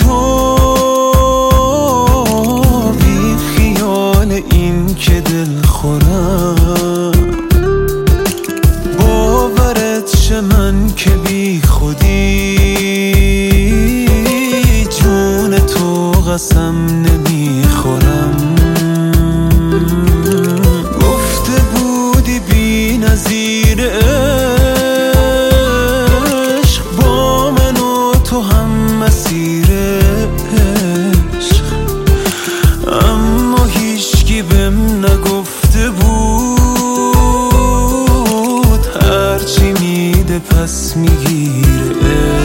تو بی خیال این که دل خورم، باورت شه من که بی خودی جون تو قسم نمیخورم. گفته بودی بی نظیر عشق، با من و تو هم مسیر عشق، اما هیچکی بهم نگفته بود هرچی میده پس میگیره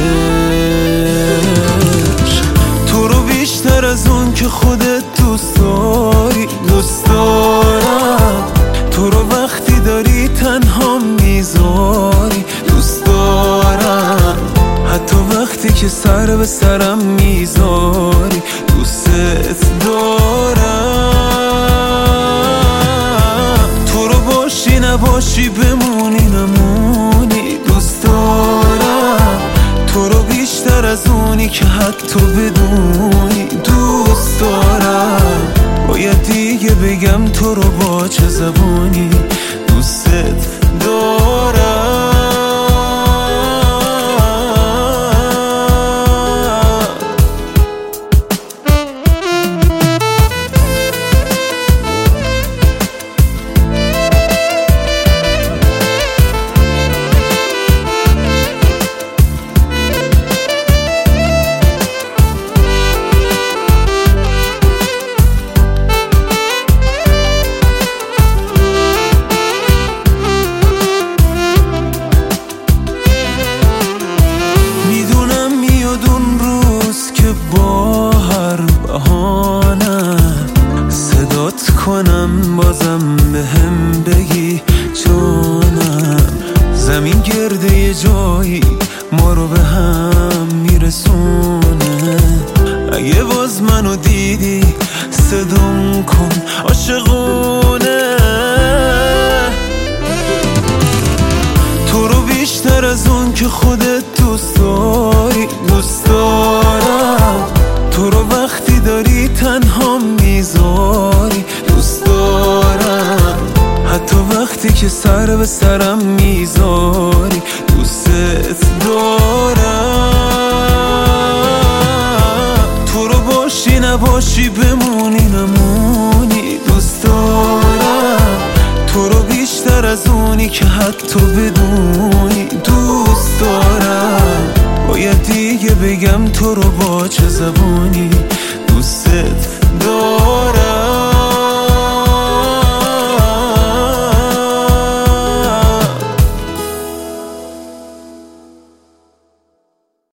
عشق. تو رو بیشتر از اون که خودت دوست داری دوست دارم، تو رو وقتی داری تنها میذاری دوست دارم، حتی وقتی که سر به سرم میذاری دوست دارم. تو رو باشی نباشی بمونی نمونی دوست دارم، تو رو بیشتر از اونی که حتی بدونی دوست دارم. باید دیگه بگم تو رو با چه زبانی دوستت دارم. با هر بهانه صدات کنم بازم بهم بگی جانم، زمین گرده یه جایی ما رو به هم میرسونه. اگه باز منو دیدی صدام کن عاشقونه. تو رو بیشتر از اون که خودت دوست داری دوست دارم، تو رو وقتی داری تنها میذاری دوست دارم، حتی وقتی که سر به سرم میذاری دوست دارم. تو رو باشی نباشی بمونی نمونی دوست دارم، تو رو بیشتر از اونی که حتی بدونی دوست دارم. باید دیگه بگم تو رو با چه زبانی دوست